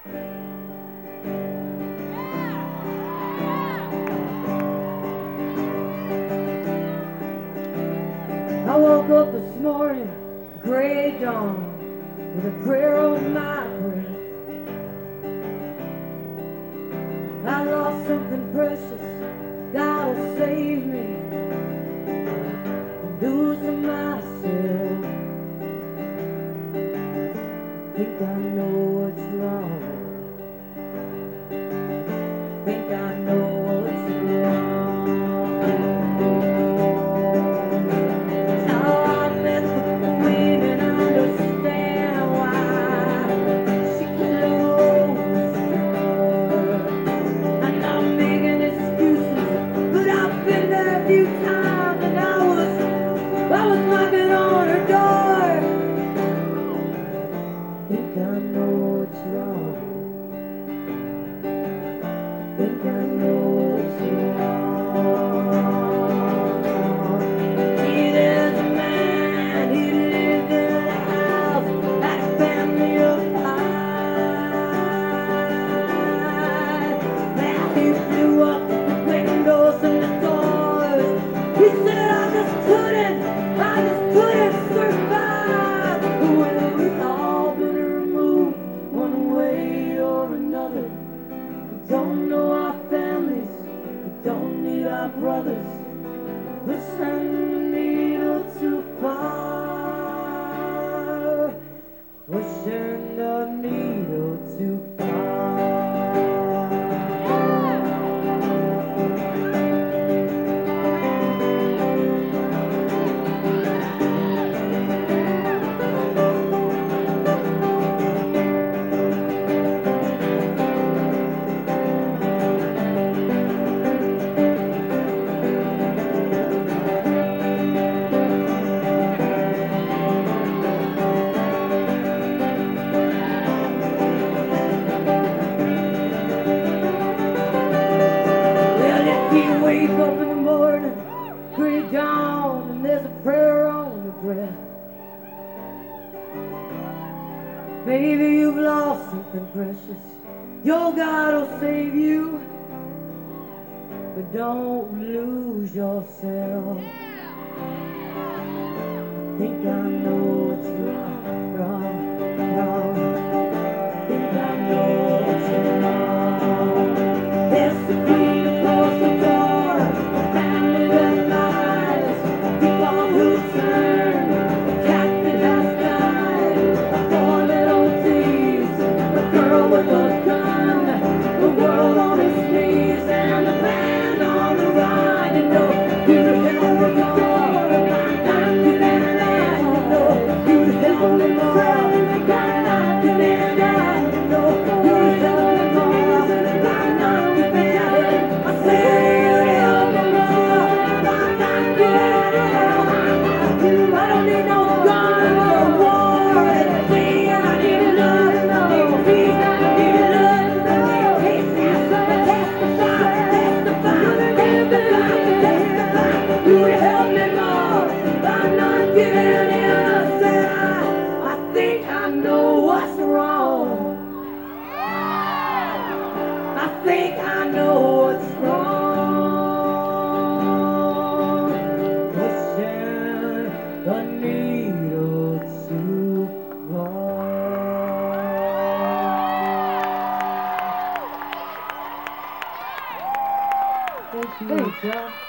I woke up this morning, gray dawn, with a prayer on my breath. I lost something precious, God will save me from losing myself. I think I know what's wrong. I think I know what's wrong. Don't know our families, we don't need our brothers. We'll send the needle too far. We'll send the needle too far. Wake up in the morning, gray dawn, and there's a prayer on your breath. Maybe you've lost something precious, your God will save you, but don't lose yourself. I think I know what's wrong, wrong, wrong. I think I know what's wrong. There's the queen across the door, a family that lies, people who turn, a cat that has died, a boy that OTs, a girl with a gun, the world on its knees, and a man on the run. You know, you help me more, I'm not getting that. You know, you help me more, I'm not getting that. You know, you help me more, I'm not getting that. I say you help me more, I'm not getting that. I don't need no gun, no war, anything. I need love, I need peace, I need love, I need peace. Testify, testify, testify, testify. You help me more, I'm not giving in. I said I think I know what's wrong. I think I know what's wrong. Pushing the needle too far. Thank you. Thanks, y'all.